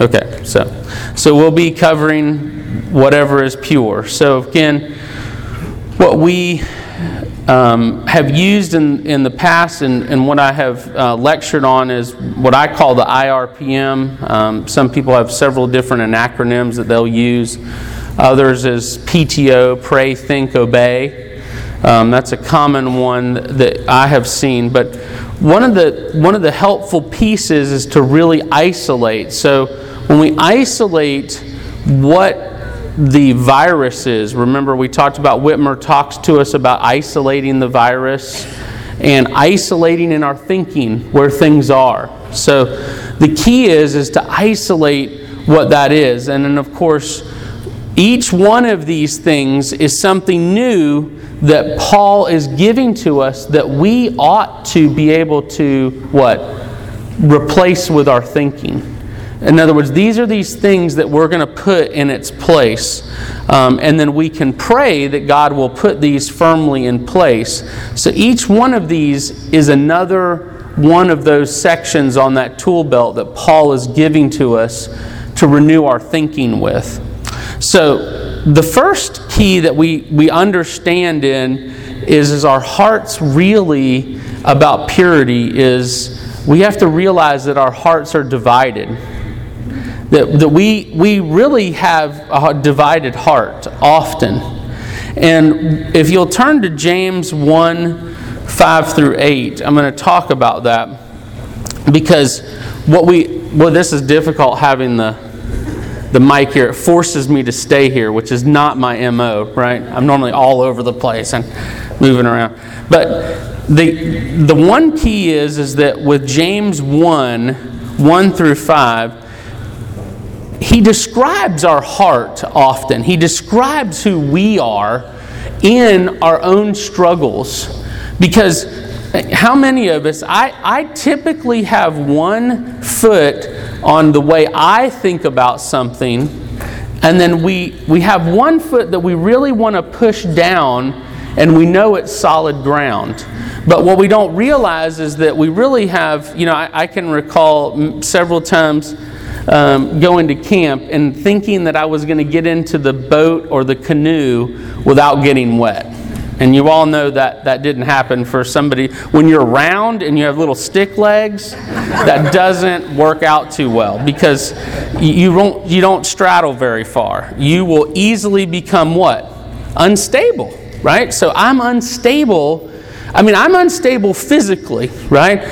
Okay, so we'll be covering whatever is pure. So again, what we have used in the past and what I have lectured on is what I call the IRPM. Some people have several different acronyms that they'll use. Others is PTO, pray, think, obey. That's a common one that I have seen. But one of the helpful pieces is to really isolate. So when we isolate what the virus is, remember we talked about, Whitmer talks to us about isolating the virus and isolating in our thinking where things are. So the key is to isolate what that is. And then of course, each one of these things is something new that Paul is giving to us that we ought to be able to, replace with our thinking. In other words, these are these things that we're going to put in its place. And then we can pray that God will put these firmly in place. So each one of these is another one of those sections on that tool belt that Paul is giving to us to renew our thinking with. So the first key that we understand in is our hearts really about purity is we have to realize that our hearts are divided. That we really have a divided heart often. And if you'll turn to James 1, 5 through 8, I'm going to talk about that. Because this is difficult having the mic here. It forces me to stay here, which is not my MO, right? I'm normally all over the place and moving around. But the one key is that with James 1 through 5, he describes our heart often. He describes who we are in our own struggles. Because how many of us, I typically have one foot on the way I think about something, and then we have one foot that we really want to push down, and we know it's solid ground. But what we don't realize is that we really have, I can recall several times going to camp and thinking that I was going to get into the boat or the canoe without getting wet. And you all know that didn't happen for somebody. When you're round and you have little stick legs, that doesn't work out too well because you don't straddle very far. You will easily become unstable, right? So I'm unstable. I'm unstable physically, right?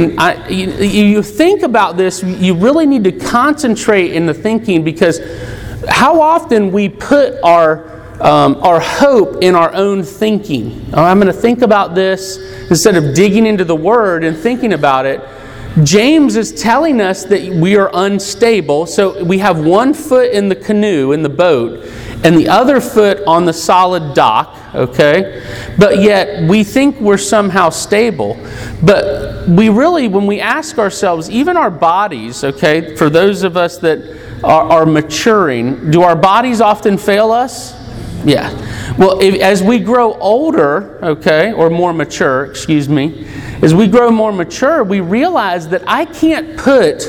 You think about this, you really need to concentrate in the thinking because how often we put our hope in our own thinking. I'm going to think about this instead of digging into the Word and thinking about it. James is telling us that we are unstable. So we have one foot in the canoe, in the boat, and the other foot on the solid dock, okay? But yet we think we're somehow stable. But we really, when we ask ourselves, even our bodies, okay, for those of us that are maturing, do our bodies often fail us? Yeah. Well, as we grow older, okay, or more mature, as we grow more mature, we realize that I can't put,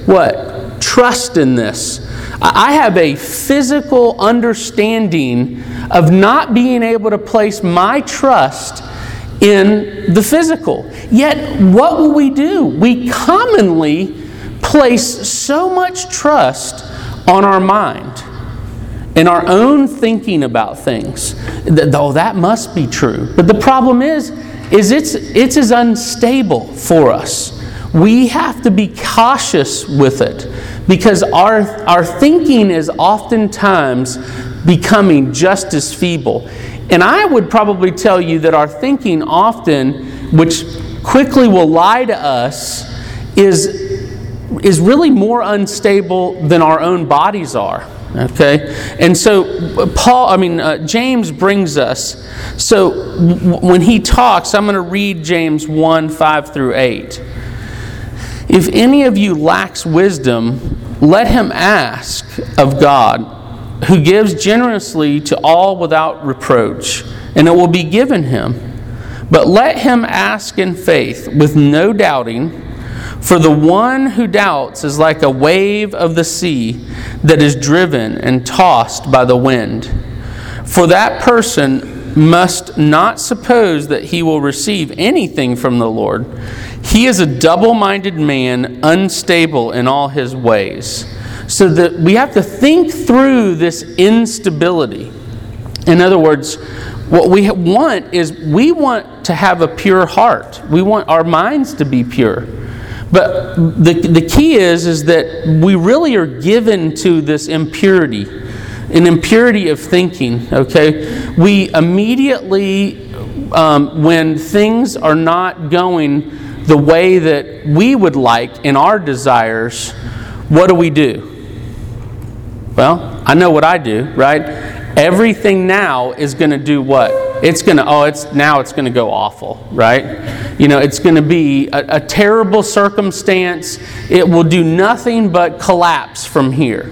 trust in this. I have a physical understanding of not being able to place my trust in the physical. Yet, what will we do? We commonly place so much trust on our mind, in our own thinking about things. That must be true. But the problem is it's as unstable for us. We have to be cautious with it because our thinking is oftentimes becoming just as feeble. And I would probably tell you that our thinking often, which quickly will lie to us, is really more unstable than our own bodies are. Okay, and so James brings us. So when he talks, I'm going to read James 1, 5 through 8. If any of you lacks wisdom, let him ask of God, who gives generously to all without reproach, and it will be given him. But let him ask in faith with no doubting, For the one who doubts is like a wave of the sea that is driven and tossed by the wind. For that person must not suppose that he will receive anything from the Lord. He is a double-minded man, unstable in all his ways. So that we have to think through this instability. In other words, what we want is we want to have a pure heart. We want our minds to be pure. But the key is that we really are given to this impurity, an impurity of thinking, okay? We immediately, when things are not going the way that we would like in our desires, what do? Well, I know what I do, right? Everything now is going to do what? It's going to go awful, right? You know, it's going to be a terrible circumstance. It will do nothing but collapse from here,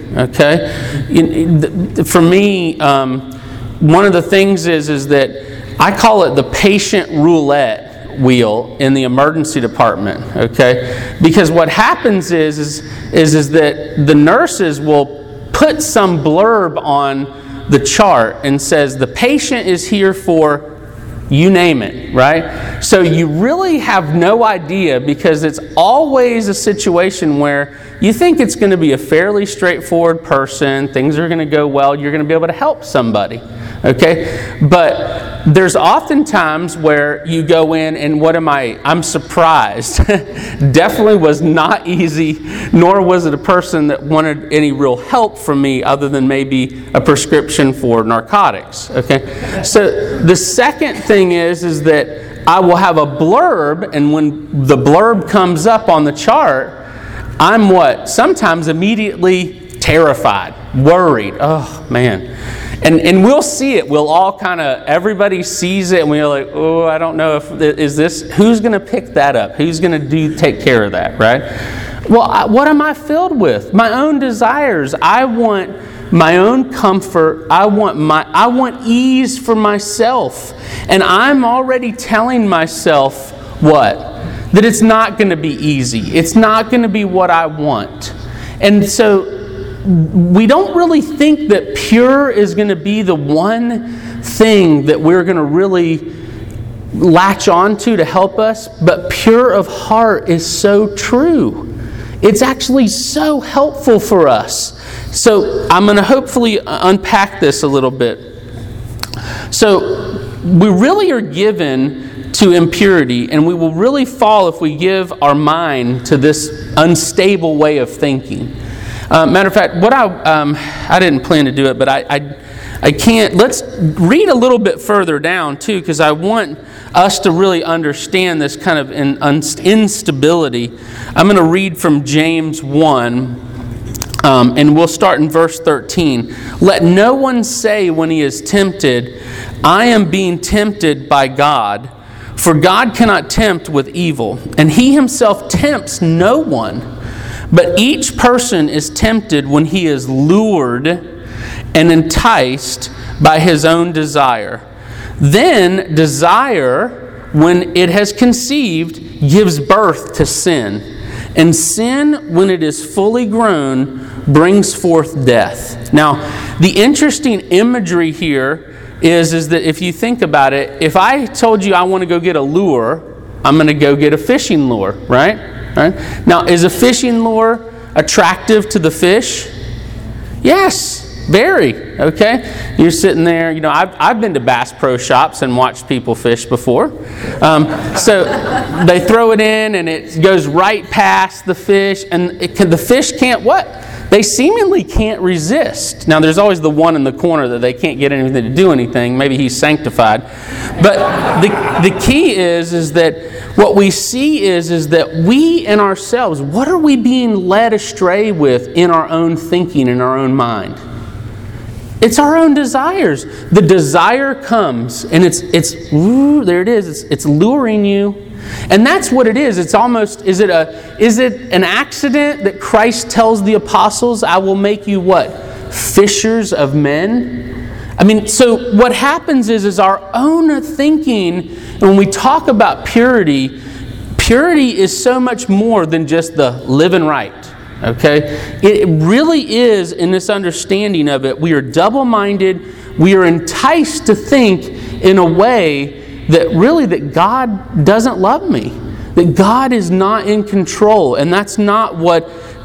okay? For me, one of the things is that I call it the patient roulette wheel in the emergency department, okay? Because what happens is that the nurses will put some blurb on the chart and says the patient is here for you name it, right? So you really have no idea, because it's always a situation where you think it's going to be a fairly straightforward person, things are going to go well, you're going to be able to help somebody, okay? But there's often times where you go in and I'm surprised. Definitely was not easy, nor was it a person that wanted any real help from me other than maybe a prescription for narcotics, okay? So the second thing is that I will have a blurb, and when the blurb comes up on the chart, I'm sometimes immediately terrified, worried. Oh, man. And we'll see it. We'll all everybody sees it, and we're like, oh, I don't know who's going to pick that up? Who's going to take care of that, right? Well, what am I filled with? My own desires. I want my own comfort. I want ease for myself. And I'm already telling myself what? That it's not going to be easy. It's not going to be what I want. And so we don't really think that pure is going to be the one thing that we're going to really latch onto to help us, but pure of heart is so true. It's actually so helpful for us. So I'm going to hopefully unpack this a little bit. So we really are given to impurity, and we will really fall if we give our mind to this unstable way of thinking. Matter of fact, what I didn't plan to do it, but I can't. Let's read a little bit further down too, because I want us to really understand this kind of instability. I'm going to read from James 1, and we'll start in verse 13. Let no one say when he is tempted, I am being tempted by God, for God cannot tempt with evil, and he himself tempts no one. But each person is tempted when he is lured and enticed by his own desire. Then desire, when it has conceived, gives birth to sin. And sin, when it is fully grown, brings forth death. Now, the interesting imagery here is that if you think about it, if I told you I want to go get a lure, I'm going to go get a fishing lure, right? Right? Now, is a fishing lure attractive to the fish? Yes, very. Okay, you're sitting there. You know, I've been to Bass Pro Shops and watched people fish before. So they throw it in, and it goes right past the fish, and the fish can't what? They seemingly can't resist. Now, there's always the one in the corner that they can't get anything to do anything. Maybe he's sanctified. But the key is that what we see is that we in ourselves, what are we being led astray with in our own thinking, in our own mind? It's our own desires. The desire comes, and there it is. It's luring you. And that's what it is. It's almost, is it an accident that Christ tells the apostles, I will make you what? Fishers of men? I mean, so what happens is our own thinking, when we talk about purity purity is so much more than just the living right. Okay? It really is, in this understanding of it, we are double-minded. We are enticed to think in a way that God doesn't love me, that God is not in control, and that's not what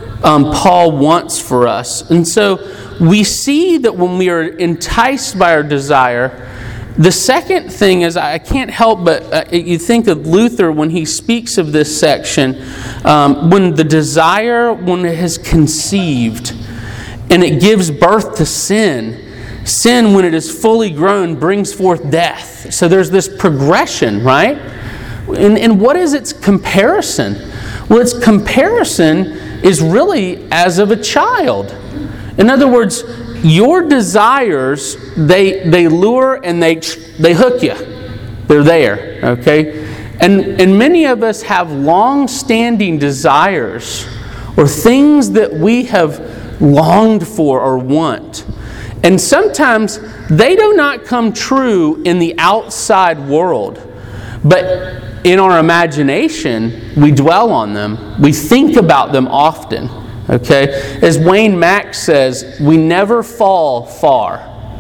Paul wants for us. And so we see that when we are enticed by our desire, the second thing is, I can't help but you think of Luther when he speaks of this section, when the desire, when it has conceived and it gives birth to sin. Sin, when it is fully grown, brings forth death. So there's this progression, right? And what is its comparison? Well, its comparison is really as of a child. In other words, your desires, they lure and they hook you. They're there, okay? And many of us have long-standing desires or things that we have longed for or want. And sometimes they do not come true in the outside world. But in our imagination, we dwell on them. We think about them often. Okay? As Wayne Mack says, we never fall far.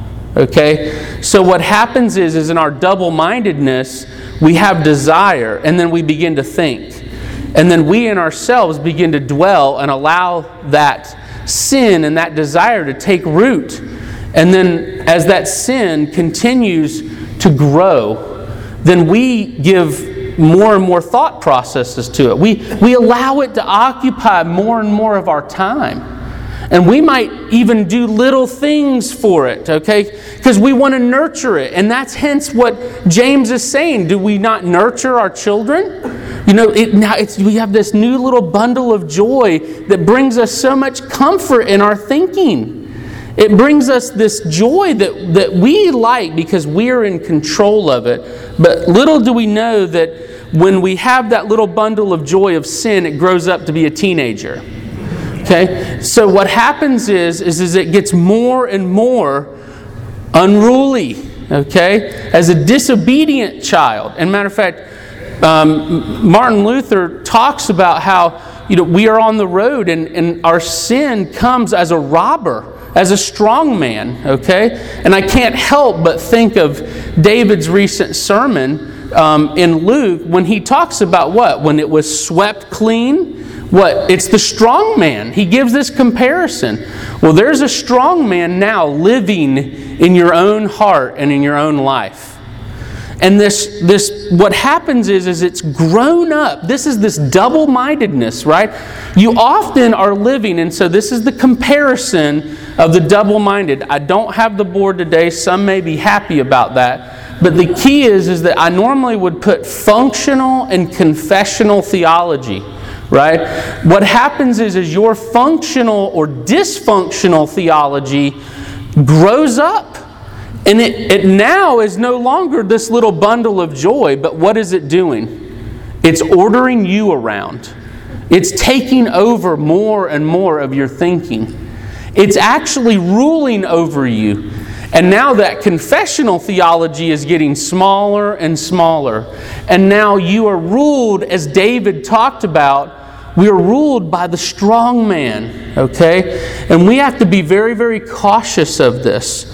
Okay? So what happens is in our double-mindedness, we have desire, and then we begin to think. And then we in ourselves begin to dwell and allow that sin and that desire to take root. And then as that sin continues to grow, then we give more and more thought processes to it. We allow it to occupy more and more of our time. And we might even do little things for it, okay? Because we want to nurture it. And that's hence what James is saying. Do we not nurture our children? You know, we have this new little bundle of joy that brings us so much comfort in our thinking. It brings us this joy that we like because we are in control of it. But little do we know that when we have that little bundle of joy of sin, it grows up to be a teenager. Okay? So what happens is it gets more and more unruly. Okay? As a disobedient child. And matter of fact, Martin Luther talks about how we are on the road and our sin comes as a robber, as a strong man, okay? And I can't help but think of David's recent sermon in Luke when he talks about what? When it was swept clean, what? It's the strong man. He gives this comparison. Well, there's a strong man now living in your own heart and in your own life. And this what happens is it's grown up. This is this double-mindedness, right? You often are living, and so this is the comparison of the double-minded. I don't have the board today. Some may be happy about that. But the key is that I normally would put functional and confessional theology, right? What happens is your functional or dysfunctional theology grows up. And it now is no longer this little bundle of joy, but what is it doing? It's ordering you around. It's taking over more and more of your thinking. It's actually ruling over you. And now that confessional theology is getting smaller and smaller. And now you are ruled, as David talked about, we are ruled by the strong man, okay? And we have to be very, very cautious of this.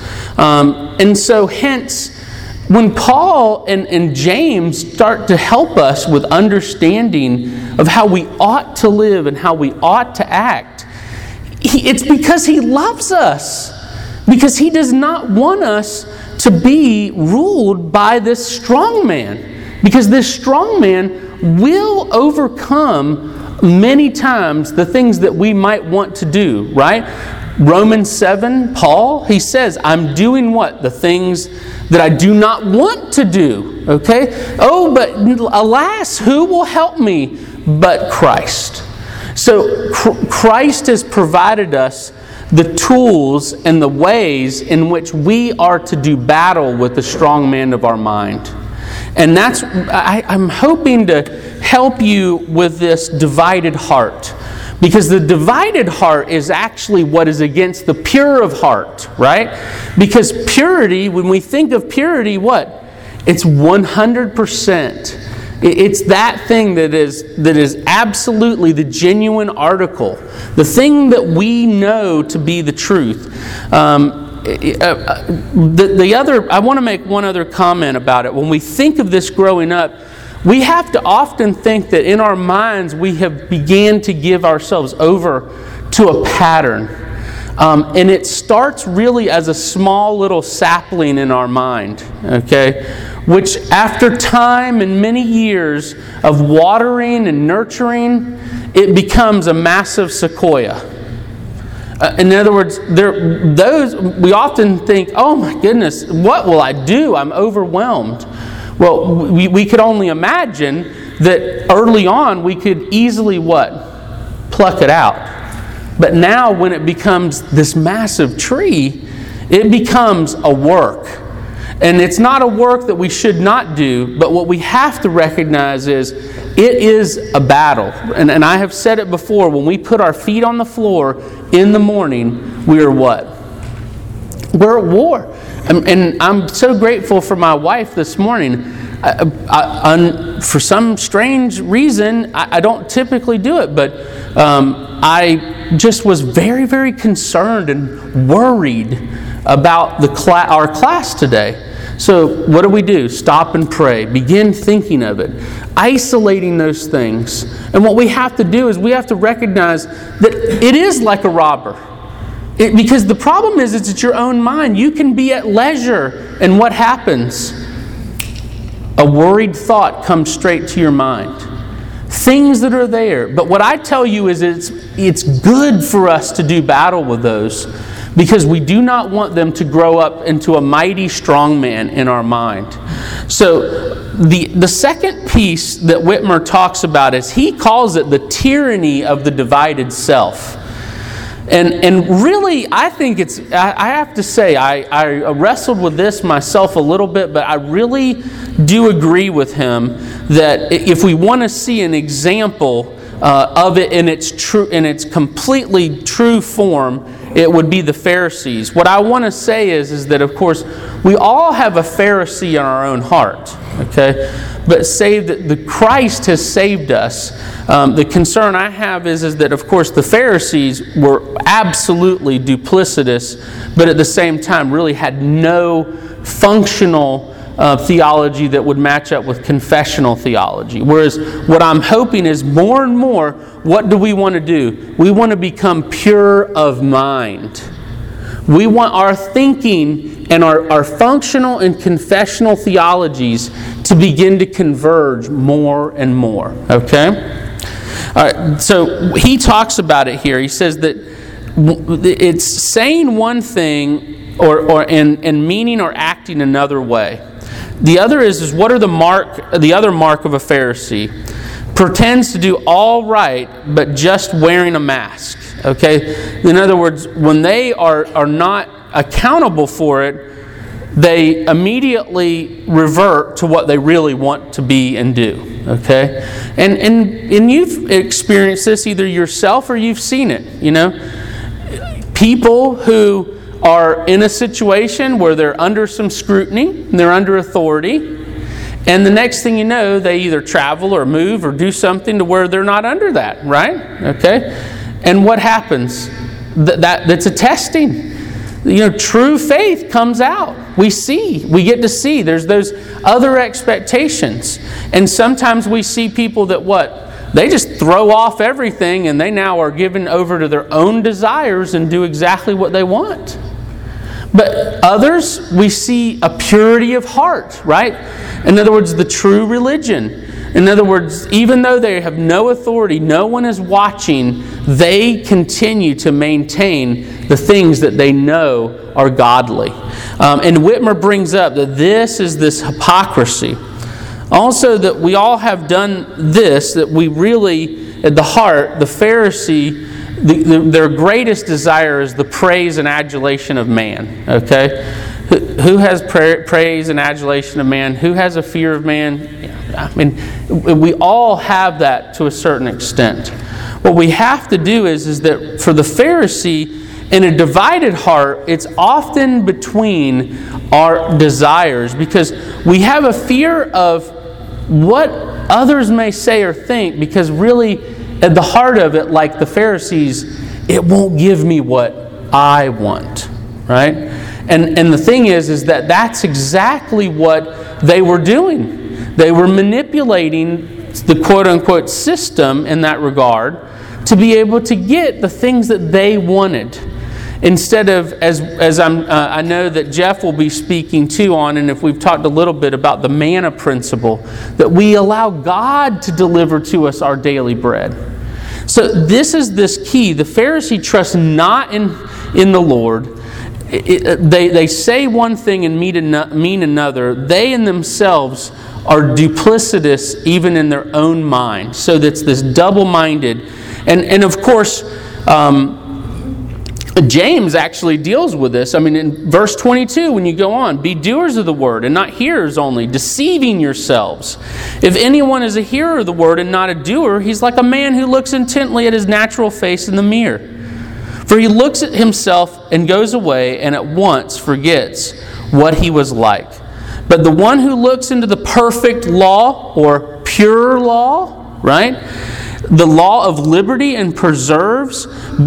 And so hence, when Paul and James start to help us with understanding of how we ought to live and how we ought to act, it's because he loves us. Because he does not want us to be ruled by this strong man. Because this strong man will overcome many times the things that we might want to do, right? Romans 7, Paul, he says, I'm doing what? The things that I do not want to do, okay? Oh, but alas, who will help me but Christ? So Christ has provided us the tools and the ways in which we are to do battle with the strong man of our mind. And that's, I'm hoping to help you with this divided heart. Because the divided heart is actually what is against the pure of heart, right? Because purity, when we think of purity, what? It's 100% It's that thing that is absolutely the genuine article, the thing that we know to be the truth. I want to make one other comment about it. When we think of this growing up, we have to often think that in our minds we have began to give ourselves over to a pattern. And it starts really as a small little sapling in our mind, okay? Which after time and many years of watering and nurturing, it becomes a massive sequoia. In other words, we often think, oh my goodness, what will I do? I'm overwhelmed. Well, we could only imagine that early on we could easily pluck it out. But now when it becomes this massive tree, it becomes a work. And it's not a work that we should not do, but what we have to recognize is it is a battle. And I have said it before, when we put our feet on the floor in the morning, we are what? We're at war. And I'm so grateful for my wife this morning. For some strange reason, I don't typically do it, but I just was very, very concerned and worried about our class today. So what do? Stop and pray. Begin thinking of it. Isolating those things. And what we have to do is we have to recognize that it is like a robber. Because the problem is it's your own mind. You can be at leisure, and what happens? A worried thought comes straight to your mind. Things that are there. But what I tell you is it's good for us to do battle with those, because we do not want them to grow up into a mighty strong man in our mind. So the second piece that Whitmer talks about is he calls it the tyranny of the divided self. And really, I think I have to say, I wrestled with this myself a little bit, but I really do agree with him that if we want to see an example of it in its completely true form, it would be the Pharisees. What I want to say is that, of course, we all have a Pharisee in our own heart, okay? But the Christ has saved us. The concern I have is that, of course, the Pharisees were absolutely duplicitous, but at the same time really had no functional theology that would match up with confessional theology. Whereas what I'm hoping is more and more, what do we want to do? We want to become pure of mind. We want our thinking and our functional and confessional theologies to begin to converge more and more. Okay? All right, so he talks about it here. He says that it's saying one thing and meaning or acting another way. The other is what are the other mark of a Pharisee? Pretends to do all right, but just wearing a mask. Okay? In other words, when they are not accountable for it, they immediately revert to what they really want to be and do. Okay? And you've experienced this either yourself or you've seen it, you know. People who are in a situation where they're under some scrutiny, and they're under authority, and the next thing you know, they either travel or move or do something to where they're not under that, right? Okay? And what happens? That's a testing. You know, true faith comes out. We get to see. There's those other expectations. And sometimes we see people that they just throw off everything and they now are given over to their own desires and do exactly what they want. But others, we see a purity of heart, right? In other words, the true religion. In other words, even though they have no authority, no one is watching, they continue to maintain the things that they know are godly. And Whitmer brings up that this hypocrisy. Also, that we all have done this, that we really, at the heart, the Pharisee, their greatest desire is the praise and adulation of man. Okay? Who has praise and adulation of man? Who has a fear of man? I mean, we all have that to a certain extent. What we have to do is that for the Pharisee, in a divided heart, it's often between our desires, because we have a fear of what others may say or think, because really at the heart of it, like the Pharisees, it won't give me what I want, right? And the thing is that that's exactly what they were doing. They were manipulating the quote-unquote system in that regard to be able to get the things that they wanted. Instead of, as I know that Jeff will be speaking too on, and if we've talked a little bit about the manna principle, that we allow God to deliver to us our daily bread. So this is this key. The Pharisee trusts not in the Lord. They say one thing and mean another. They in themselves are duplicitous even in their own mind. So that's this double-minded. And of course, James actually deals with this. I mean, in verse 22, when you go on, be doers of the word and not hearers only, deceiving yourselves. If anyone is a hearer of the word and not a doer, he's like a man who looks intently at his natural face in the mirror. For he looks at himself and goes away and at once forgets what he was like. But the one who looks into the perfect law, or pure law, right? The law of liberty and perseveres,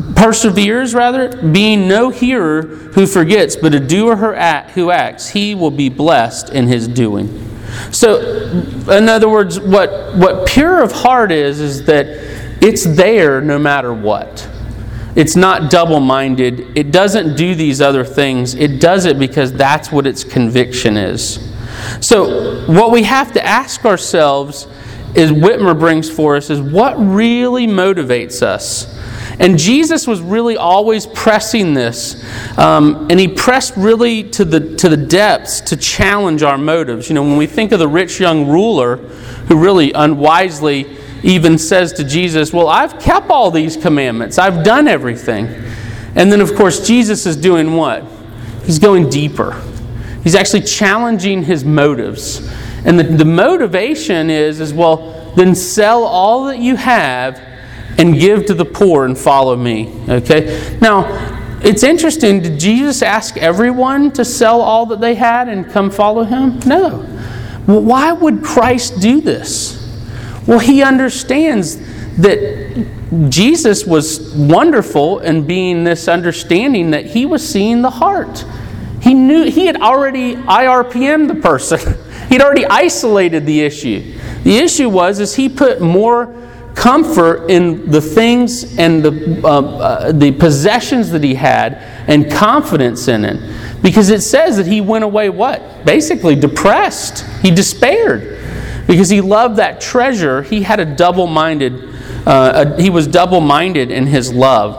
being no hearer who forgets, but a doer who acts, he will be blessed in his doing. So, in other words, what pure of heart is that it's there no matter what. It's not double-minded. It doesn't do these other things. It does it because that's what its conviction is. So, what we have to ask ourselves is, Whitmer brings for us, is what really motivates us. And Jesus was really always pressing this, and he pressed really to the depths to challenge our motives. You know, when we think of the rich young ruler who really unwisely even says to Jesus, well, I've kept all these commandments. I've done everything. And then, of course, Jesus is doing what? He's going deeper. He's actually challenging his motives. And the motivation is, well, then sell all that you have and give to the poor and follow me. Okay? Now, it's interesting. Did Jesus ask everyone to sell all that they had and come follow him? No. Well, why would Christ do this? Well, he understands that Jesus was wonderful in being this understanding that he was seeing the heart. He knew, he had already IRPM'd the person. He'd already isolated the issue. The issue was he put more comfort in the things and the possessions that he had and confidence in it. Because it says that he went away what? Basically depressed. He despaired. Because he loved that treasure. He had a double-minded, he was double-minded in his love.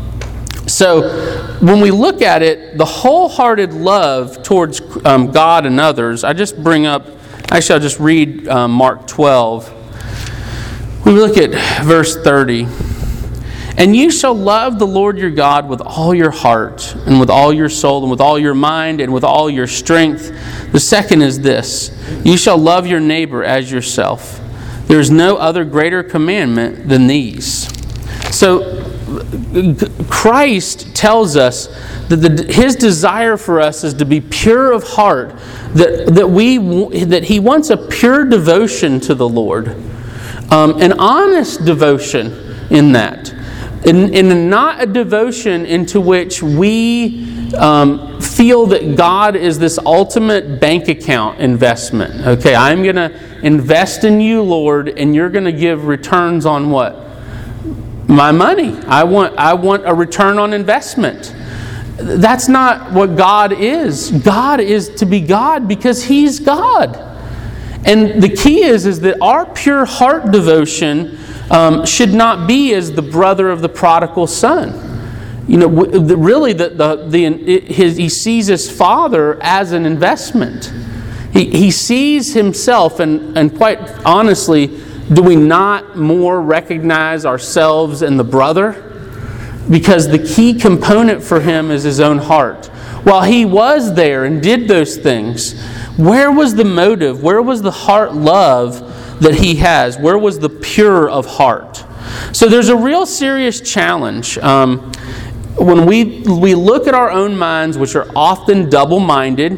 So when we look at it, the wholehearted love towards God and others, I just bring up, actually I'll just read Mark 12. We look at verse 30. And you shall love the Lord your God with all your heart and with all your soul and with all your mind and with all your strength. The second is this: you shall love your neighbor as yourself. There is no other greater commandment than these. So Christ tells us that his desire for us is to be pure of heart, that he wants a pure devotion to the Lord, an honest devotion in that. And not a devotion into which we feel that God is this ultimate bank account investment. Okay, I'm going to invest in you, Lord, and you're going to give returns on what? My money. I want a return on investment. That's not what God is. God is to be God because He's God. And the key is that our pure heart devotion should not be as the brother of the prodigal son. You know, really, he sees his father as an investment. He sees himself, and quite honestly, do we not more recognize ourselves in the brother? Because the key component for him is his own heart. While he was there and did those things, where was the motive? Where was the heart love that he has? Where was the pure of heart? So there's a real serious challenge. When we look at our own minds, which are often double-minded,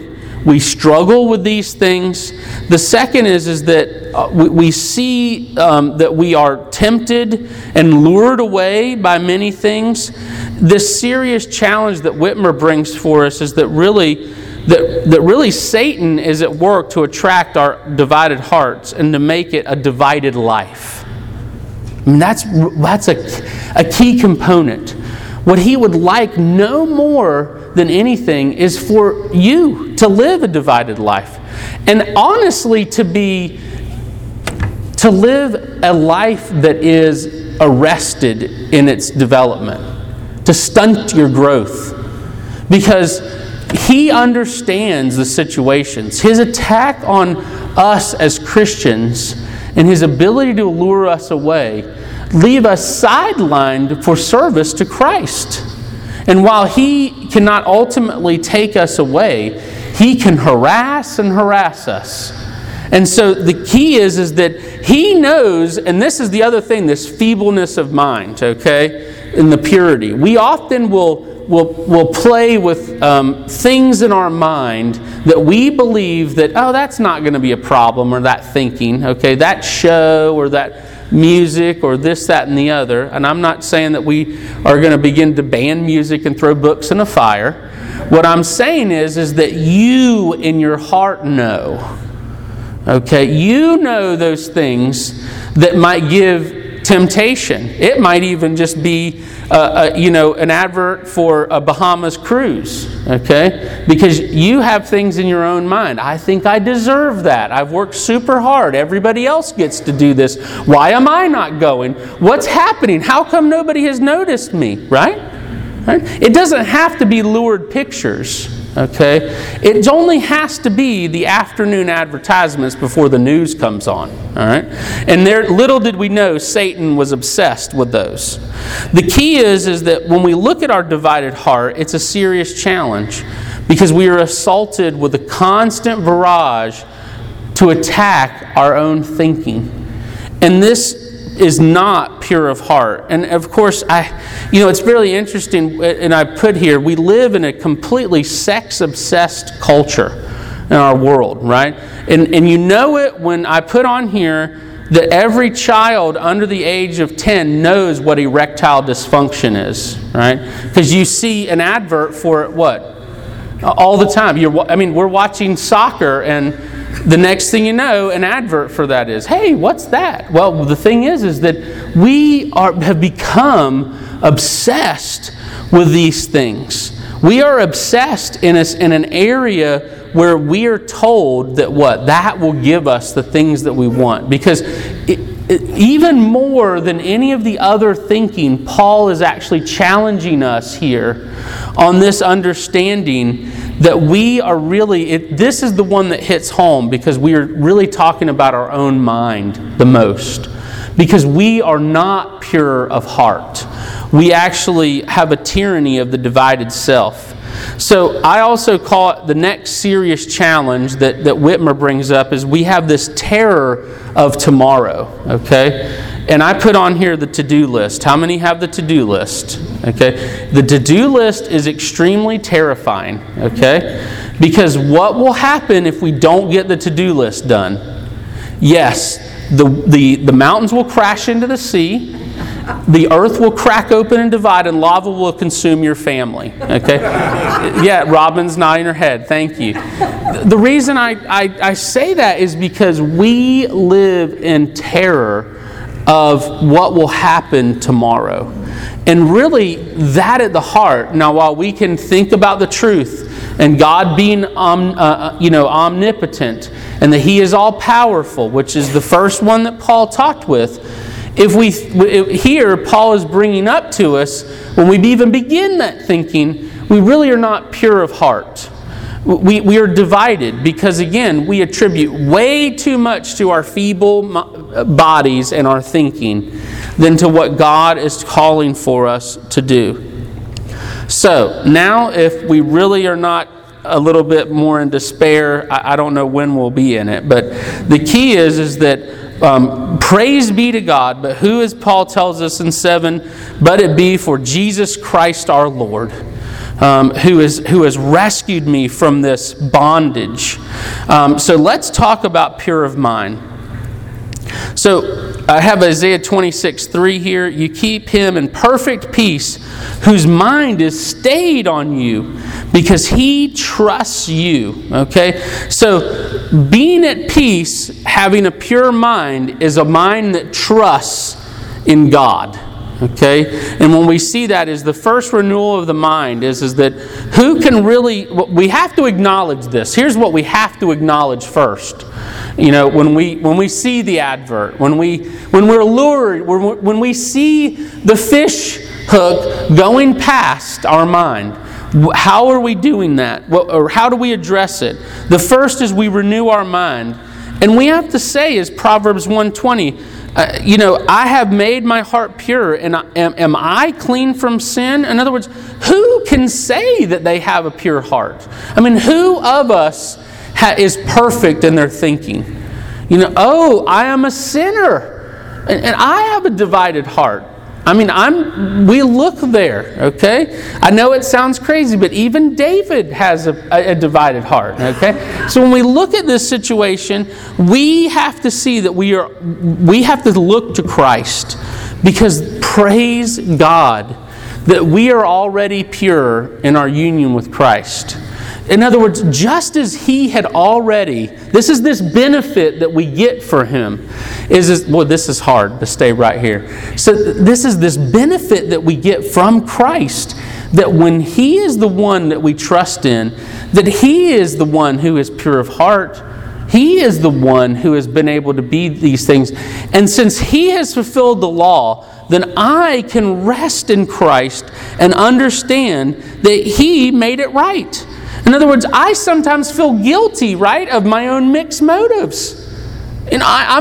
we struggle with these things. The second is that we see that we are tempted and lured away by many things. This serious challenge that Whitmer brings for us is that really Satan is at work to attract our divided hearts and to make it a divided life. I mean, that's a key component. What he would like no more than anything is for you to live a divided life. And honestly, to live a life that is arrested in its development, to stunt your growth. Because he understands the situations. His attack on us as Christians and his ability to lure us away leave us sidelined for service to Christ. And while he cannot ultimately take us away, he can harass us. And so the key is that he knows, and this is the other thing, this feebleness of mind, okay, in the purity. We often will play with things in our mind that we believe that, oh, that's not going to be a problem, or that thinking, okay, that show or that music or this, that, and the other. And I'm not saying that we are going to begin to ban music and throw books in a fire. What I'm saying is that you in your heart know. Okay, you know those things that might give temptation. It might even just be an advert for a Bahamas cruise, okay? Because you have things in your own mind. I think I deserve that. I've worked super hard. Everybody else gets to do this. Why am I not going? What's happening? How come nobody has noticed me, right? It doesn't have to be lurid pictures, okay? It only has to be the afternoon advertisements before the news comes on, all right? And little did we know Satan was obsessed with those. The key is that when we look at our divided heart, it's a serious challenge because we are assaulted with a constant barrage to attack our own thinking. And this is not pure of heart. And of course, it's really interesting, and I put here, we live in a completely sex-obsessed culture in our world, right? And you know it when I put on here that every child under the age of 10 knows what erectile dysfunction is, right? Because you see an advert for it, what? All the time. We're watching soccer, and the next thing you know, an advert for that is, hey, what's that? Well, the thing is that we have become obsessed with these things. We are obsessed in an area where we are told that that will give us the things that we want. Because even more than any of the other thinking, Paul is actually challenging us here on this understanding that we are really, this is the one that hits home because we are really talking about our own mind the most. Because we are not pure of heart. We actually have a tyranny of the divided self. So I also call it the next serious challenge that Whitmer brings up is we have this terror of tomorrow, okay? And I put on here the to-do list. How many have the to-do list? Okay? The to-do list is extremely terrifying, okay? Because what will happen if we don't get the to-do list done? Yes, the mountains will crash into the sea. The earth will crack open and divide, and lava will consume your family. Okay? Yeah, Robin's nodding her head. Thank you. The reason I say that is because we live in terror of what will happen tomorrow. And really, that at the heart. Now, while we can think about the truth and God being omnipotent and that He is all powerful, which is the first one that Paul talked with. Here, Paul is bringing up to us, when we even begin that thinking, we really are not pure of heart. We are divided because, again, we attribute way too much to our feeble bodies and our thinking than to what God is calling for us to do. So, now if we really are not a little bit more in despair, I don't know when we'll be in it, but the key is that praise be to God, but who, as Paul tells us in 7, but it be for Jesus Christ our Lord, who has rescued me from this bondage. So let's talk about pure of mind. So I have Isaiah 26:3 here. You keep him in perfect peace, whose mind is stayed on you, because he trusts you. Okay? So being at peace, having a pure mind, is a mind that trusts in God. Okay? And when we see that, is the first renewal of the mind is that who can really, we have to acknowledge this. Here's what we have to acknowledge first. You know, when we see the advert, when we're lured, when we see the fish hook going past our mind, how are we doing that? Or how do we address it? The first is we renew our mind. And we have to say, as Proverbs 1:20, I have made my heart pure, and am I clean from sin? In other words, who can say that they have a pure heart? I mean, who of us is perfect in their thinking? I am a sinner, and I have a divided heart. I mean, we look there, okay? I know it sounds crazy, but even David has a divided heart, okay? So when we look at this situation, we have to see that we have to look to Christ, because praise God that we are already pure in our union with Christ. In other words, just as He had already, this is this benefit that we get for Him. This is hard to stay right here. So this is this benefit that we get from Christ, that when He is the one that we trust in, that He is the one who is pure of heart. He is the one who has been able to be these things. And since He has fulfilled the law, then I can rest in Christ and understand that He made it right. In other words, I sometimes feel guilty, right, of my own mixed motives. And I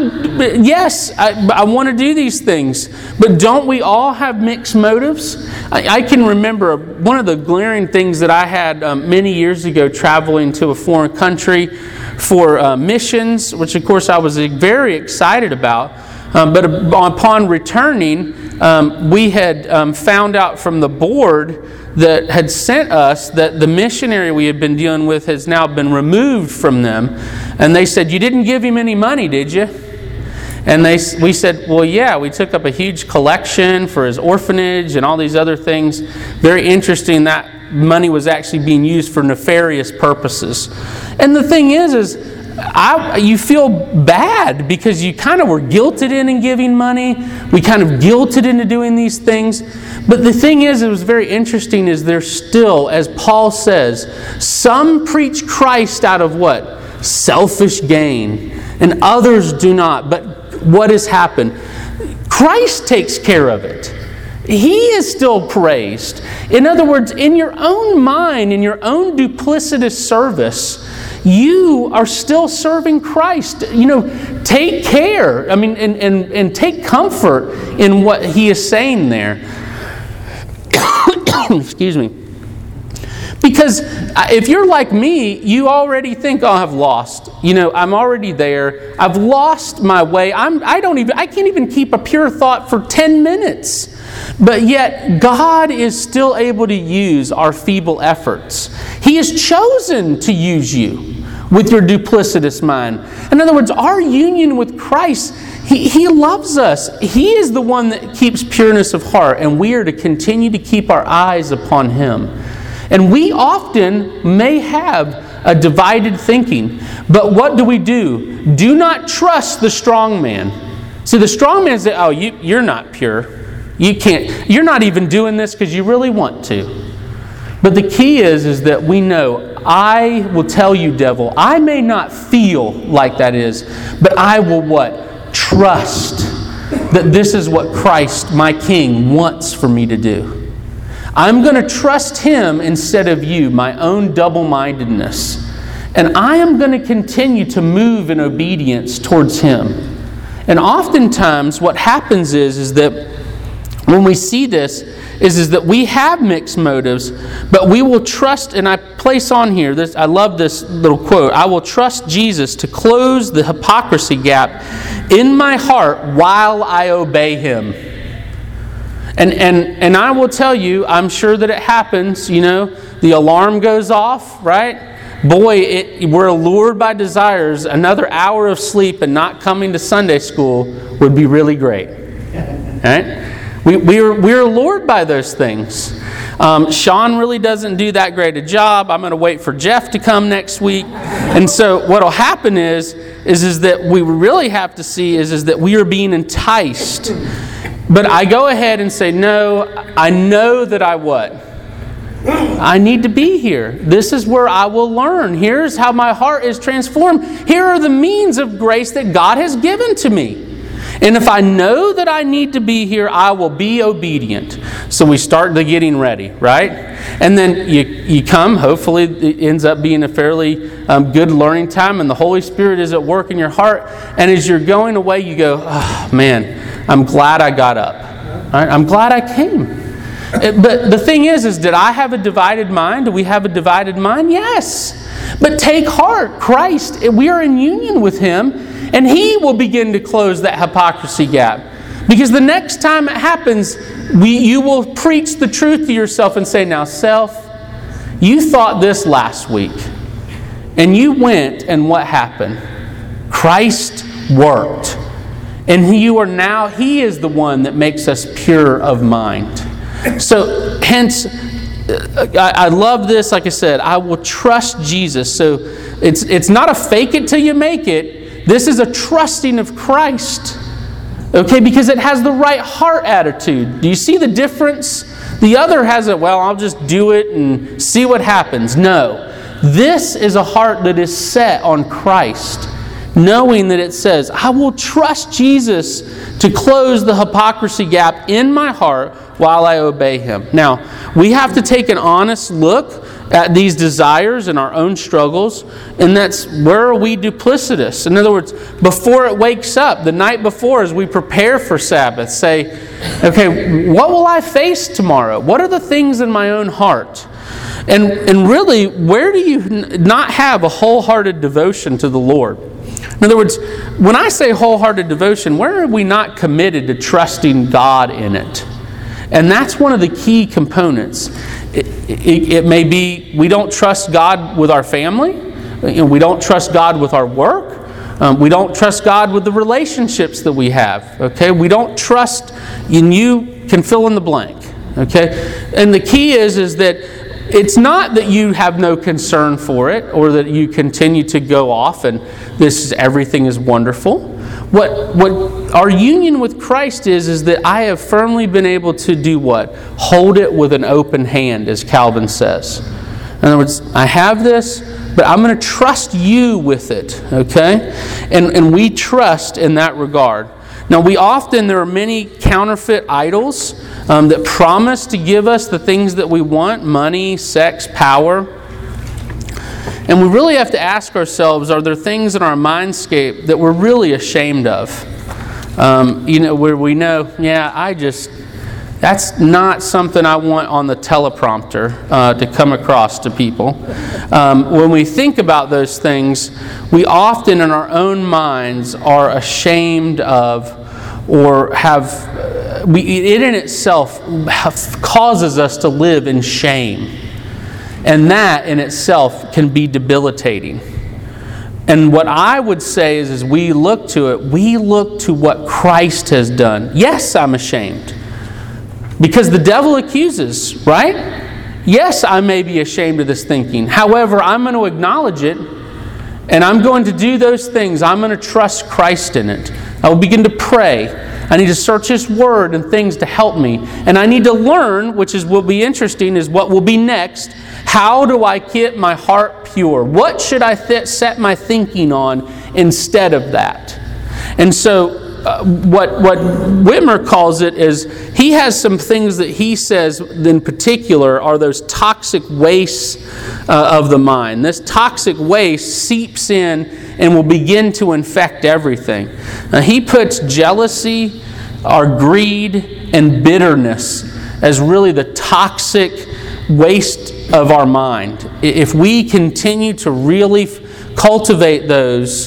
want to do these things, but don't we all have mixed motives? I can remember one of the glaring things that I had many years ago, traveling to a foreign country for missions, which of course I was very excited about. But upon returning, we had found out from the board that had sent us that the missionary we had been dealing with has now been removed from them. And they said, "You didn't give him any money, did you?" And we said, "Well, yeah, we took up a huge collection for his orphanage and all these other things." Very interesting, that money was actually being used for nefarious purposes. And the thing is you feel bad because you kind of were guilted into giving money. We kind of guilted into doing these things. But the thing is, it was very interesting, is there's still, as Paul says, some preach Christ out of what? Selfish gain. And others do not. But what has happened? Christ takes care of it. He is still praised. In other words, in your own mind, in your own duplicitous service, you are still serving Christ. Take care. I mean, and take comfort in what He is saying there. Excuse me. Because if you're like me, you already think, I've lost. I'm already there. I've lost my way. I can't even keep a pure thought for 10 minutes. But yet, God is still able to use our feeble efforts. He has chosen to use you with your duplicitous mind. In other words, our union with Christ, He loves us. He is the one that keeps pureness of heart, and we are to continue to keep our eyes upon Him. And we often may have a divided thinking, but what do? Do not trust the strong man. See, the strong man says, you're not pure. You can't. You're not even doing this because you really want to. But the key is that we know, I will tell you, devil, I may not feel like that is, but I will what? Trust that this is what Christ, my King, wants for me to do. I'm going to trust Him instead of you, my own double-mindedness. And I am going to continue to move in obedience towards Him. And oftentimes what happens is that when we see this, is that we have mixed motives, but we will trust, and I place on here, I love this little quote, I will trust Jesus to close the hypocrisy gap in my heart while I obey Him. And I will tell you, I'm sure that it happens, the alarm goes off, right? Boy, we're allured by desires. Another hour of sleep and not coming to Sunday school would be really great. Right? We're allured by those things. Sean really doesn't do that great a job. I'm going to wait for Jeff to come next week. And so what will happen is that we really have to see is that we are being enticed. But I go ahead and say, no, I know that I need to be here. This is where I will learn. Here's how my heart is transformed. Here are the means of grace that God has given to me. And if I know that I need to be here, I will be obedient. So we start the getting ready, right? And then you come. Hopefully it ends up being a fairly good learning time, and the Holy Spirit is at work in your heart. And as you're going away, you go, oh, man, I'm glad I got up. Right? I'm glad I came. But the thing is did I have a divided mind? Do we have a divided mind? Yes. But take heart, Christ, we are in union with Him, and He will begin to close that hypocrisy gap. Because the next time it happens, you will preach the truth to yourself and say, now self, you thought this last week, and you went, and what happened? Christ worked. And He is the one that makes us pure of mind. So, hence, I love this. Like I said, I will trust Jesus. So, it's not a fake it till you make it. This is a trusting of Christ. Okay, because it has the right heart attitude. Do you see the difference? The other has I'll just do it and see what happens. No. This is a heart that is set on Christ, knowing that it says, I will trust Jesus to close the hypocrisy gap in my heart while I obey Him. Now, we have to take an honest look at these desires and our own struggles, and that's where are we duplicitous? In other words, before it wakes up, the night before, as we prepare for Sabbath, say, okay, what will I face tomorrow? What are the things in my own heart? And really, where do you not have a wholehearted devotion to the Lord? In other words, when I say wholehearted devotion, where are we not committed to trusting God in it? And that's one of the key components. It may be we don't trust God with our family. We don't trust God with our work. We don't trust God with the relationships that we have. Okay, we don't trust, and you can fill in the blank. Okay, and the key is that it's not that you have no concern for it or that you continue to go off and everything is wonderful. What our union with Christ is that I have firmly been able to do what? Hold it with an open hand, as Calvin says. In other words, I have this, but I'm going to trust you with it, okay? And we trust in that regard. Now, there are many counterfeit idols that promise to give us the things that we want, money, sex, power. And we really have to ask ourselves, are there things in our mindscape that we're really ashamed of? Where we know, that's not something I want on the teleprompter to come across to people. When we think about those things, we often in our own minds are ashamed of or it in itself causes us to live in shame. And that in itself can be debilitating. And what I would say is we look to what Christ has done. Yes, I'm ashamed. Because the devil accuses, right? Yes, I may be ashamed of this thinking. However, I'm going to acknowledge it, and I'm going to do those things. I'm going to trust Christ in it. I will begin to pray. I need to search His Word and things to help me. And I need to learn, which will be interesting, is what will be next. How do I keep my heart pure? What should I set my thinking on instead of that? And so what Whitmer calls it is he has some things that he says in particular are those toxic wastes of the mind. This toxic waste seeps in and will begin to infect everything. He puts jealousy, our greed, and bitterness as really the toxic waste of our mind. If we continue to really cultivate those,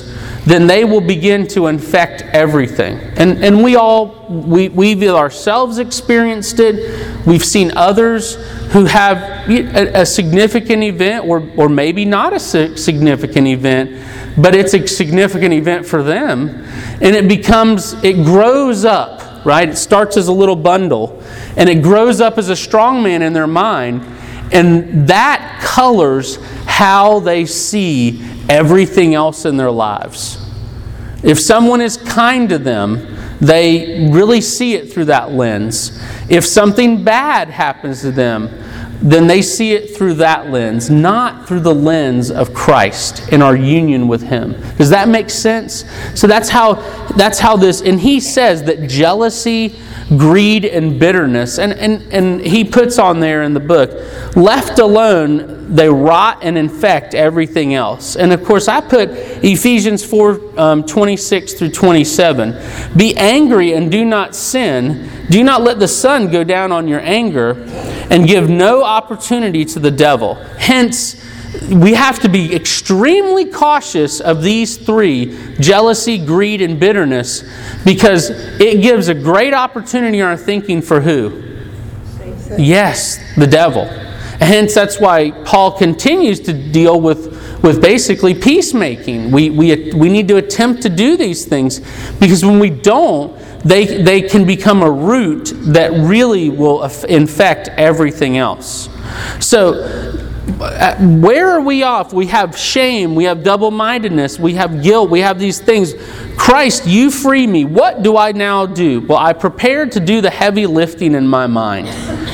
then they will begin to infect everything. And we've ourselves experienced it. We've seen others who have a significant event, or maybe not a significant event, but it's a significant event for them. And it grows up, right? It starts as a little bundle, and it grows up as a strongman in their mind. And that colors how they see everything else in their lives. If someone is kind to them, they really see it through that lens. If something bad happens to them, then they see it through that lens, not through the lens of Christ and our union with Him. Does that make sense? So that's how this, and he says that jealousy, greed, and bitterness, and he puts on there in the book, left alone, they rot and infect everything else. And of course, I put Ephesians 4, 26 through 27. Be angry and do not sin. Do not let the sun go down on your anger, and give no opportunity to the devil. Hence, we have to be extremely cautious of these three: jealousy, greed, and bitterness, because it gives a great opportunity in our thinking for who? Yes, the devil. Hence, that's why Paul continues to deal with basically peacemaking. We need to attempt to do these things, because when we don't, they can become a root that really will infect everything else. So, where are we off? We have shame, we have double-mindedness, we have guilt, we have these things. Christ, you free me. What do I now do? Well, I prepared to do the heavy lifting in my mind.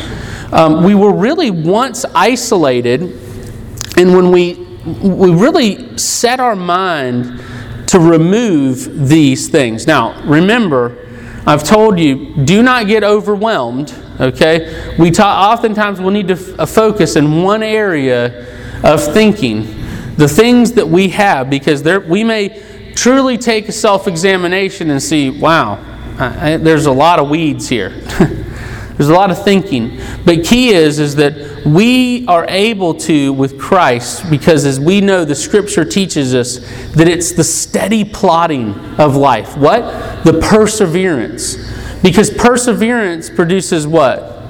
We were really once isolated, and when we really set our mind to remove these things. Now, remember, I've told you, do not get overwhelmed, okay? Oftentimes we'll need to focus in one area of thinking, the things that we have, because we may truly take a self-examination and see, wow, there's a lot of weeds here. There's a lot of thinking. But key is that we are able to, with Christ, because as we know, the Scripture teaches us that it's the steady plodding of life. What? The perseverance. Because perseverance produces what?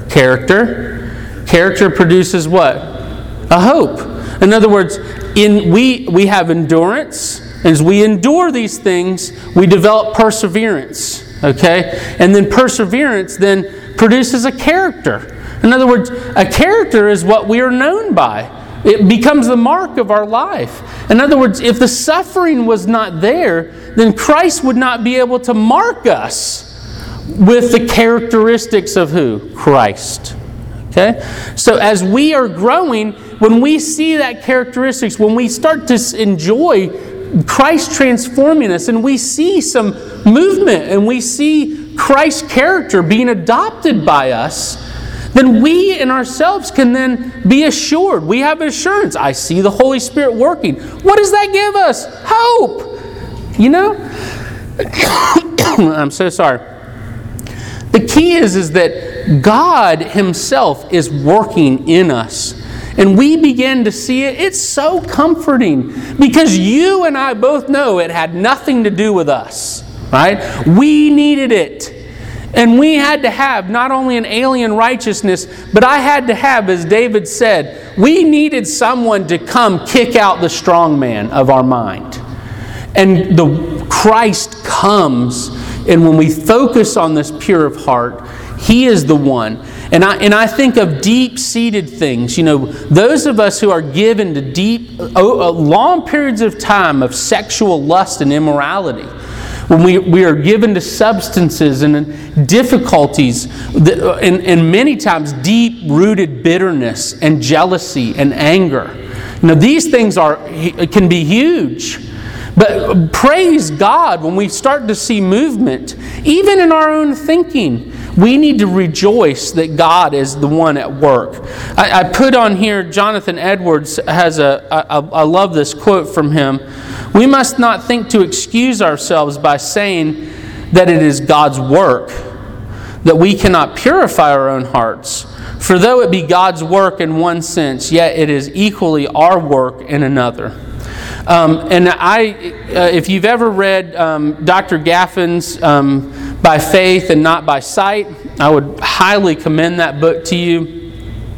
Character. Character produces what? A hope. In other words, we have endurance. As we endure these things, we develop perseverance. Okay? And then perseverance then produces a character. In other words, a character is what we are known by. It becomes the mark of our life. In other words, if the suffering was not there, then Christ would not be able to mark us with the characteristics of who? Christ. Okay? So as we are growing, when we see that characteristics, when we start to enjoy Christ transforming us, and we see some movement, and we see Christ's character being adopted by us, then we in ourselves can then be assured. We have assurance. I see the Holy Spirit working. What does that give us? Hope. You know? I'm so sorry. The key is that God Himself is working in us. And we begin to see it. It's so comforting, because you and I both know it had nothing to do with us. Right? We needed it. And we had to have not only an alien righteousness, but I had to have, as David said, we needed someone to come kick out the strong man of our mind. And the Christ comes, and when we focus on this pure of heart, He is the one. And I think of deep-seated things. You know, those of us who are given to deep, long periods of time of sexual lust and immorality, when we are given to substances and difficulties, and many times deep-rooted bitterness and jealousy and anger. You know, these things can be huge. But praise God, when we start to see movement, even in our own thinking, we need to rejoice that God is the one at work. I put on here, Jonathan Edwards has I love this quote from him. We must not think to excuse ourselves by saying that it is God's work, that we cannot purify our own hearts. For though it be God's work in one sense, yet it is equally our work in another. If you've ever read Dr. Gaffin's By Faith and Not by Sight, I would highly commend that book to you.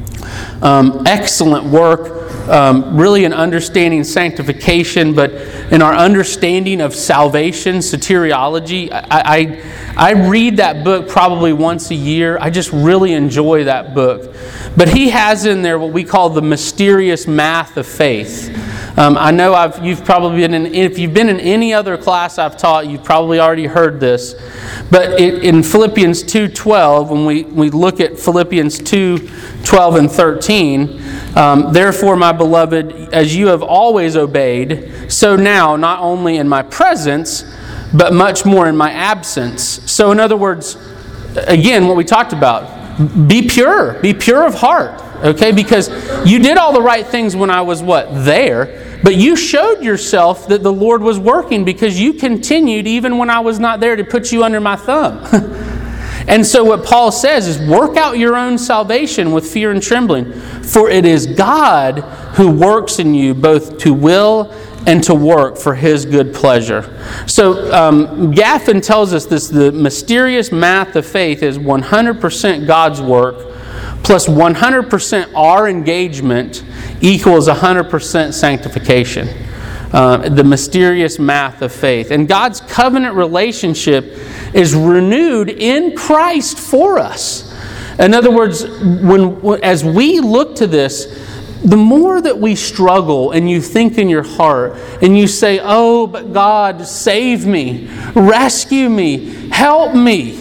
Excellent work. Really in understanding sanctification, but in our understanding of salvation, soteriology. I read that book probably once a year. I just really enjoy that book. But he has in there what we call the mysterious math of faith. I know you've probably been in, if you've been in any other class I've taught, you've probably already heard this. But in Philippians 2:12, when we look at Philippians 2:12 and 13, therefore, my beloved, as you have always obeyed, so now, not only in my presence, but much more in my absence. So in other words, again, what we talked about, be pure of heart, okay? Because you did all the right things when I was there, but you showed yourself that the Lord was working because you continued even when I was not there to put you under my thumb. And so what Paul says is, work out your own salvation with fear and trembling, for it is God who works in you both to will and to work for His good pleasure. So Gaffin tells us this: the mysterious math of faith is 100% God's work plus 100% our engagement equals 100% sanctification. The mysterious math of faith. And God's covenant relationship is renewed in Christ for us. In other words, as we look to this, the more that we struggle and you think in your heart and you say, oh, but God, save me, rescue me, help me.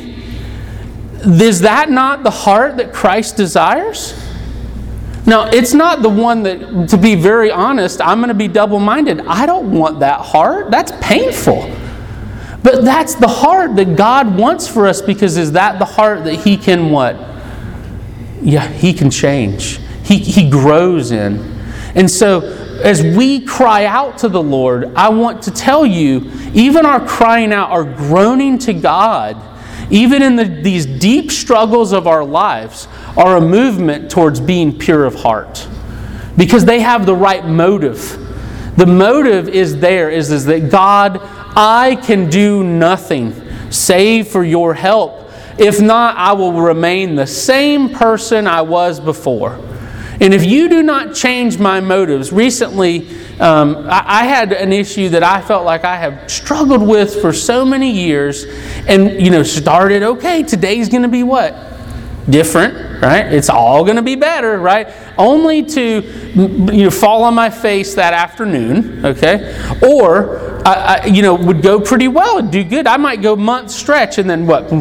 Is that not the heart that Christ desires? Now, it's not the one that, to be very honest, I'm going to be double-minded. I don't want that heart. That's painful. But that's the heart that God wants for us, because is that the heart that He can what? Yeah, He can change. He grows in. And so, as we cry out to the Lord, I want to tell you, even our crying out, our groaning to God, even in these deep struggles of our lives, are a movement towards being pure of heart. Because they have the right motive. The motive is that God, I can do nothing save for your help. If not, I will remain the same person I was before. And if you do not change my motives, recently I had an issue that I felt like I have struggled with for so many years, and started, okay, today's going to be what? Different, right? It's all going to be better, right? Only to fall on my face that afternoon, okay? Or I would go pretty well and do good. I might go months stretch, and then what?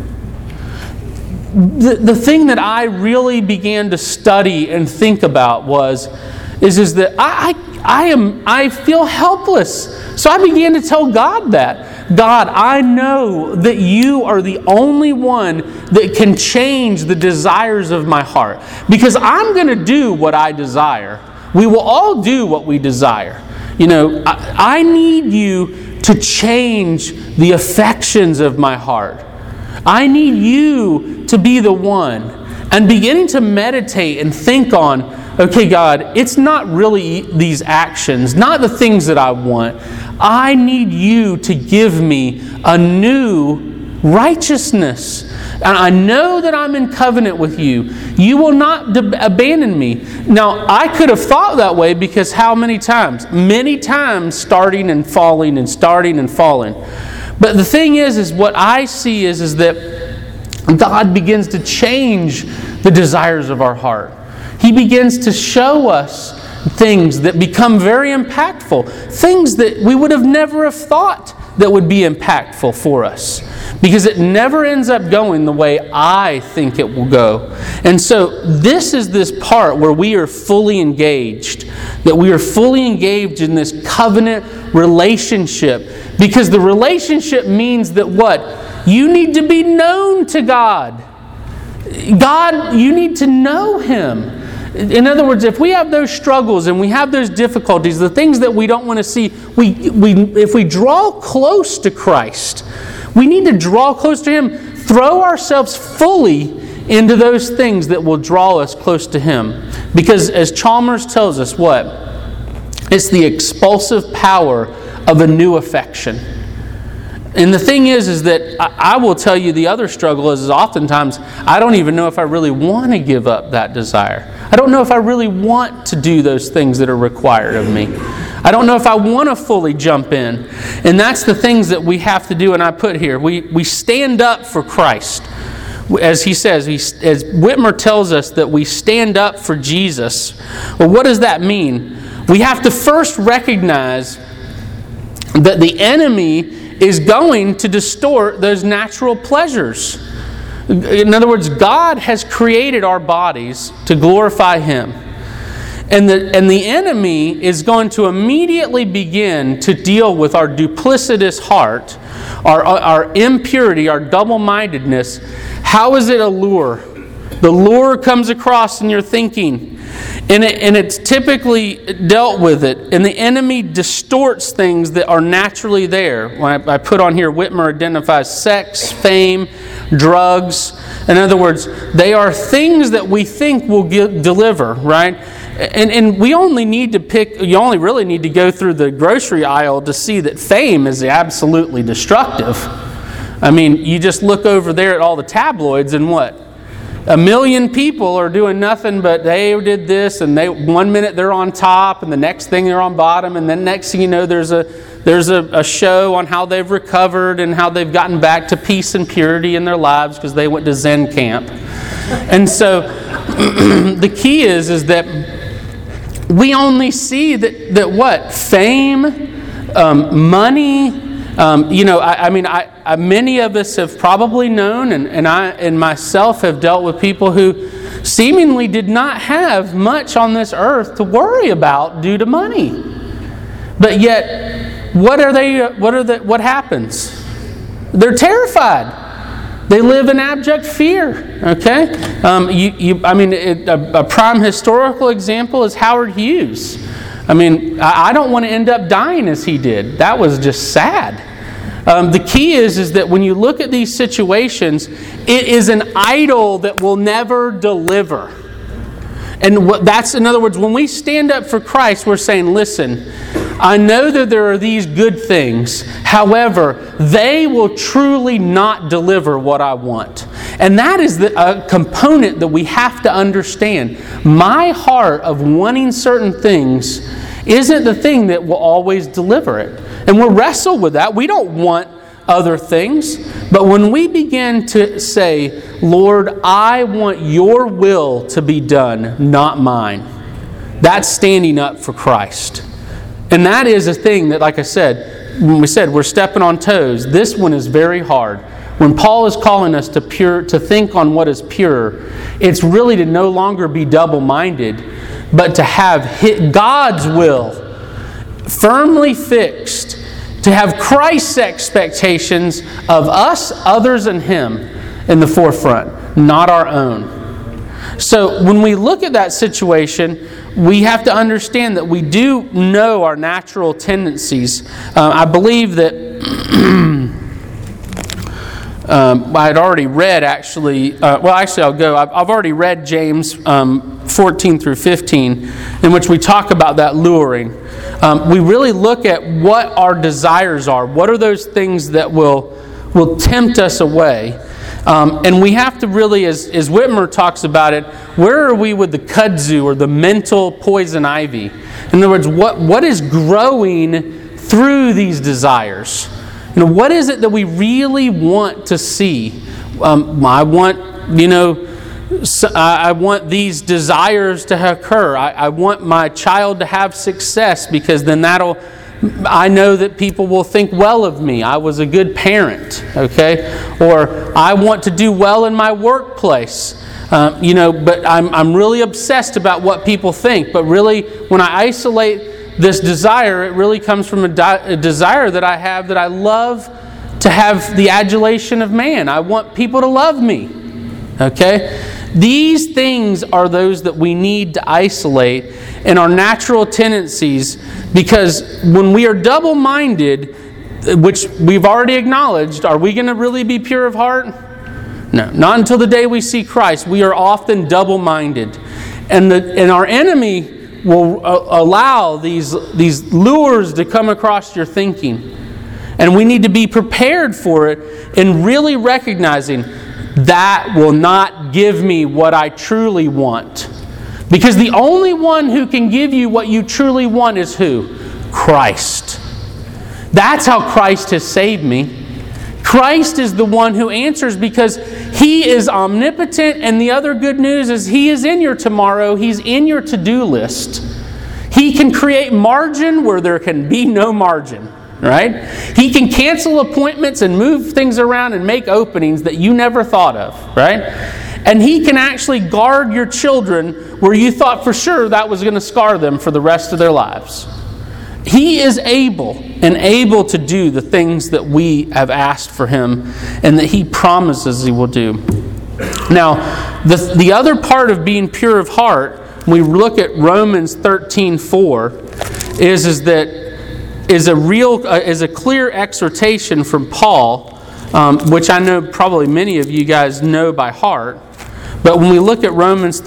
The thing that I really began to study and think about is that I feel helpless. So I began to tell God that. God, I know that you are the only one that can change the desires of my heart. Because I'm going to do what I desire. We will all do what we desire. I need you to change the affections of my heart. I need you to be the one. And beginning to meditate and think on, okay, God, it's not really these actions, not the things that I want. I need you to give me a new righteousness. And I know that I'm in covenant with you. You will not abandon me. Now, I could have thought that way, because how many times? Many times starting and falling and starting and falling. But the thing is what I see is that God begins to change the desires of our heart. He begins to show us things that become very impactful. Things that we would have never have thought that would be impactful for us. Because it never ends up going the way I think it will go. And so this is this part where we are fully engaged. That we are fully engaged in this covenant relationship. Because the relationship means that what? You need to be known to God. God, you need to know Him. In other words, if we have those struggles and we have those difficulties, the things that we don't want to see, if we draw close to Christ, we need to draw close to Him, throw ourselves fully into those things that will draw us close to Him. Because as Chalmers tells us, what? It's the expulsive power of a new affection. And the thing is that I will tell you the other struggle is oftentimes I don't even know if I really want to give up that desire. I don't know if I really want to do those things that are required of me. I don't know if I want to fully jump in. And that's the things that we have to do, and I put here. We stand up for Christ. As he says, as Whitmer tells us that we stand up for Jesus. Well, what does that mean? We have to first recognize that the enemy is going to distort those natural pleasures. In other words, God has created our bodies to glorify Him. And the enemy is going to immediately begin to deal with our duplicitous heart, our impurity, our double-mindedness. How is it a lure? The lure comes across in your thinking. And it's typically dealt with it. And the enemy distorts things that are naturally there. When I put on here, Whitmer identifies sex, fame, drugs. In other words, they are things that we think will deliver, right? And we only need to pick, you only really need to go through the grocery aisle to see that fame is absolutely destructive. I mean, you just look over there at all the tabloids and what? 1 million people are doing nothing but they did this, and they 1 minute they're on top, and the next thing they're on bottom, and then next thing you know there's a show on how they've recovered and how they've gotten back to peace and purity in their lives because they went to Zen camp. And so the key is that we only see that what? Fame, money. Many of us have probably known, and I and myself have dealt with people who seemingly did not have much on this earth to worry about due to money. But yet, what happens? They're terrified. They live in abject fear. Okay, a prime historical example is Howard Hughes. I mean, I don't want to end up dying as he did. That was just sad. The key is that when you look at these situations, it is an idol that will never deliver. And that's, in other words, when we stand up for Christ, we're saying, listen, I know that there are these good things. However, they will truly not deliver what I want. And that is a component that we have to understand. My heart of wanting certain things isn't the thing that will always deliver it. And we'll wrestle with that. We don't want other things. But when we begin to say, Lord, I want your will to be done, not mine, that's standing up for Christ. And that is a thing that, like I said, when we said we're stepping on toes, this one is very hard. When Paul is calling us to think on what is pure, it's really to no longer be double-minded, but to have God's will firmly fixed, to have Christ's expectations of us, others, and Him in the forefront, not our own. So when we look at that situation, we have to understand that we do know our natural tendencies. I believe that I had already read I'll go. I've already read James 14 through 15, in which we talk about that luring. We really look at what our desires are. What are those things that will tempt us away? And we have to really, as Whitmer talks about it, where are we with the kudzu or the mental poison ivy? In other words, what is growing through these desires? What is it that we really want to see? I want these desires to occur. I want my child to have success because then I know that people will think well of me. I was a good parent, okay? Or I want to do well in my workplace. But I'm really obsessed about what people think. But really, when I isolate this desire, it really comes from a desire that I have, that I love to have the adulation of man. I want people to love me. Okay? These things are those that we need to isolate in our natural tendencies, because when we are double-minded, which we've already acknowledged, are we going to really be pure of heart? No. Not until the day we see Christ. We are often double-minded. And our enemy will allow these lures to come across your thinking. And we need to be prepared for it and really recognizing that will not give me what I truly want. Because the only one who can give you what you truly want is who? Christ. That's how Christ has saved me. Christ is the one who answers because He is omnipotent, and the other good news is He is in your tomorrow. He's in your to-do list. He can create margin where there can be no margin, right? He can cancel appointments and move things around and make openings that you never thought of, right? And He can actually guard your children where you thought for sure that was going to scar them for the rest of their lives. He is able to do the things that we have asked for Him and that He promises He will do. Now, the other part of being pure of heart, when we look at Romans 13:4, is a clear exhortation from Paul, which I know probably many of you guys know by heart. But when we look at Romans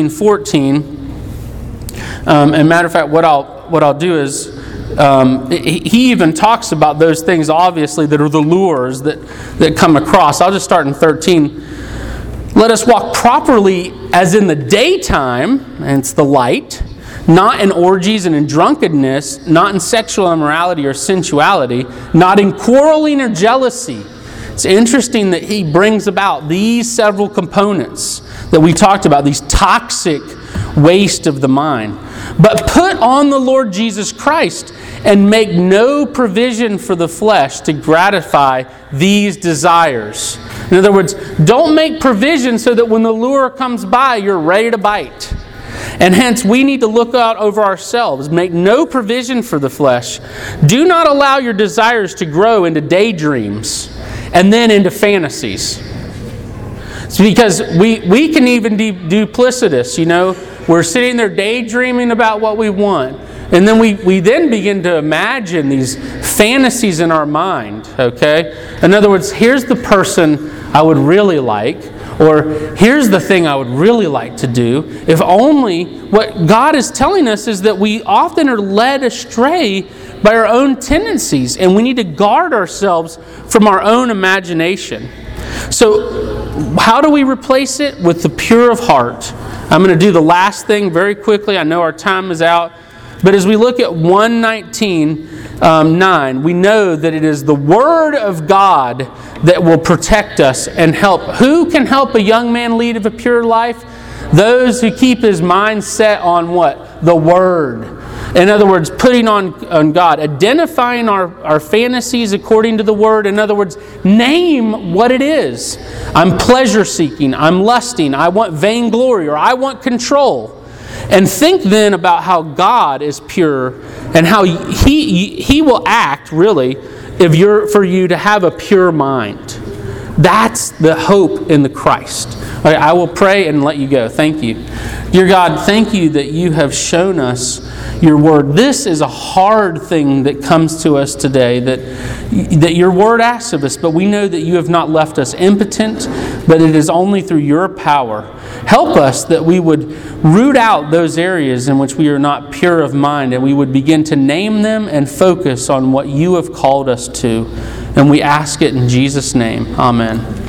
13:14, and matter of fact, what I'll do is, he even talks about those things, obviously, that are the lures that come across. I'll just start in 13. Let us walk properly as in the daytime, and it's the light, not in orgies and in drunkenness, not in sexual immorality or sensuality, not in quarreling or jealousy. It's interesting that he brings about these several components that we talked about, these toxic waste of the mind. But put on the Lord Jesus Christ and make no provision for the flesh to gratify these desires. In other words, don't make provision so that when the lure comes by, you're ready to bite. And hence, we need to look out over ourselves. Make no provision for the flesh. Do not allow your desires to grow into daydreams and then into fantasies. It's because we can even be duplicitous, We're sitting there daydreaming about what we want. And then we then begin to imagine these fantasies in our mind, okay? In other words, here's the person I would really like, or here's the thing I would really like to do. If only, what God is telling us is that we often are led astray by our own tendencies, and we need to guard ourselves from our own imagination. So, how do we replace it? With the pure of heart. I'm going to do the last thing very quickly. I know our time is out. But as we look at 1:19:9, we know that it is the Word of God that will protect us and help. Who can help a young man lead a pure life? Those who keep his mind set on what? The Word. In other words, putting on God, identifying our fantasies according to the Word. In other words, name what it is. I'm pleasure seeking, I'm lusting, I want vainglory, or I want control. And think then about how God is pure and how He will act, really, for you to have a pure mind. That's the hope in the Christ. Okay, I will pray and let you go. Thank you. Dear God, thank you that you have shown us your Word. This is a hard thing that comes to us today, that your Word asks of us, but we know that you have not left us impotent, but it is only through your power. Help us that we would root out those areas in which we are not pure of mind, and we would begin to name them and focus on what you have called us to. And we ask it in Jesus' name. Amen.